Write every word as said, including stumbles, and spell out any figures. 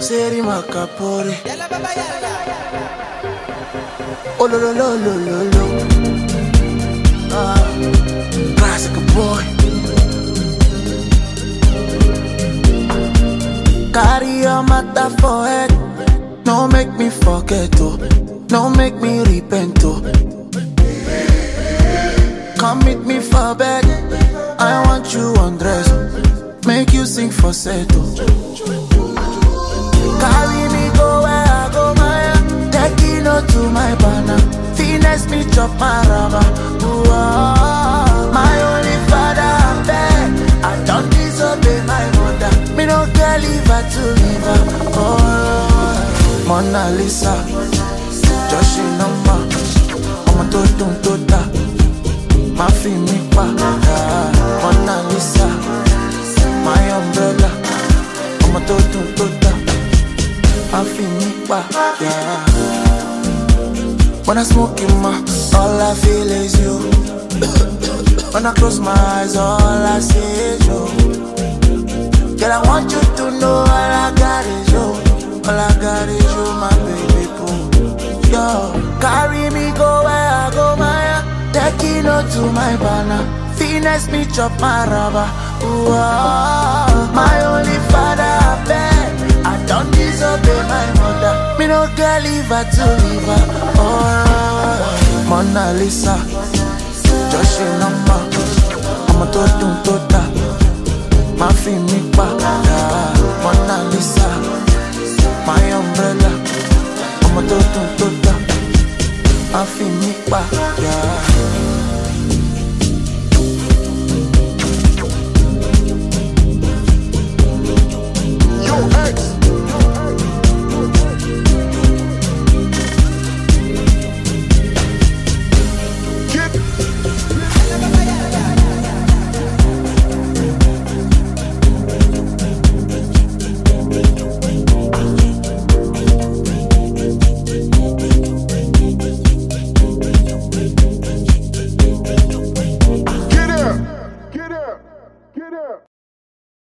Seri Macapore. Oh lo lo lo lo lo lo. Ah, classic boy. Carry your matter for head. No make me forget oh. No make me repent oh. Come meet me for bed. I want you undress. Make you sing for settle. Carry me go where I go, my take it no to my banner. Finesse me chop my rubber. Ooh, ah, my only father I'm bad. I don't disobey my mother. Me no care leave her to leave her. Oh, Mona Lisa, Joshi number. I'm a totum tota. My fee me pa. Mona Lisa, my umbrella. I'm a totum tota. I feel me back, yeah. When I smoke in my, all I feel is you. When I close my eyes, all I see is you. Girl, I want you to know all I got is you. All I got is you, my baby boo. Yo, carry me go where I go, my take it no to my banner. Finesse me chop my rubber. Ooh, ah, my only father, I beg. I don't disobey my mother. Me no care leave her to leave her. Oh, Mona Lisa, Joshi number. I'm a totum tota. My fee me pa. Mona Lisa, my umbrella. I'm a totum tota. My fee me pa.